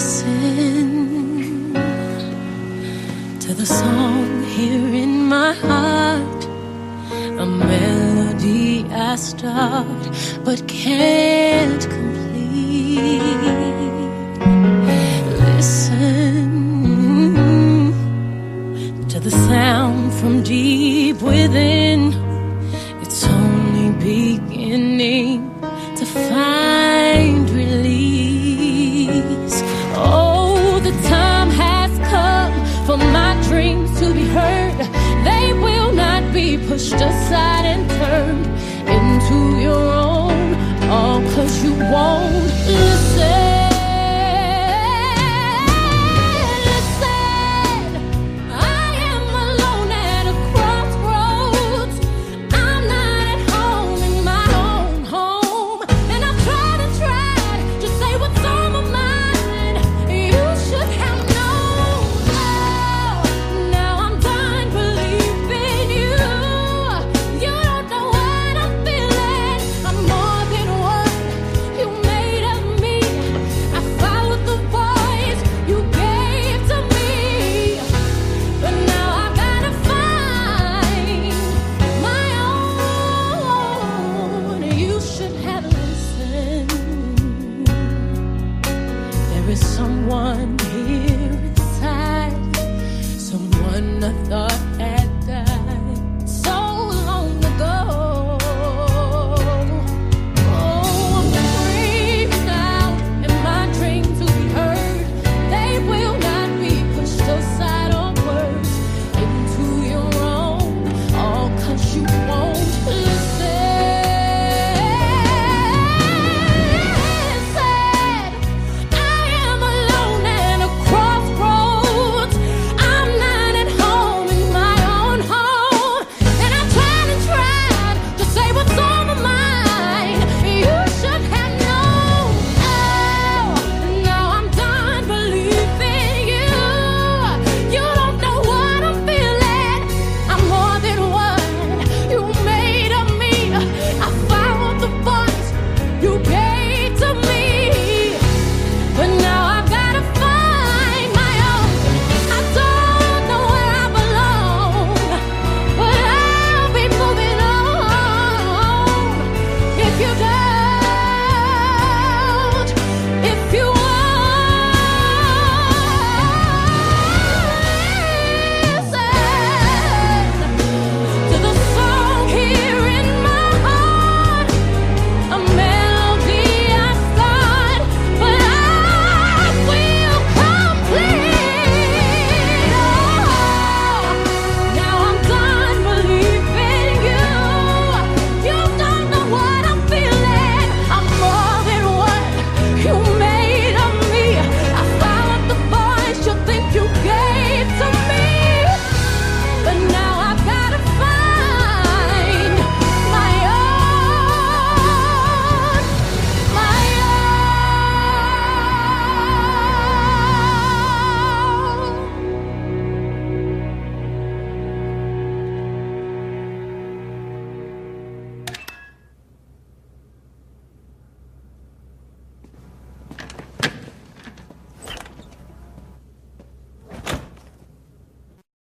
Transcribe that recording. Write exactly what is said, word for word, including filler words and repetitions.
listen to the song here in my heart, a melody I start but can't complete. Listen to the sound from deep within. It's only beginning to find release. Oh, the time has come for my dreams to be heard. They will not be pushed aside and turned into your own, all 'cause you won't listen. Someone here inside, someone I thought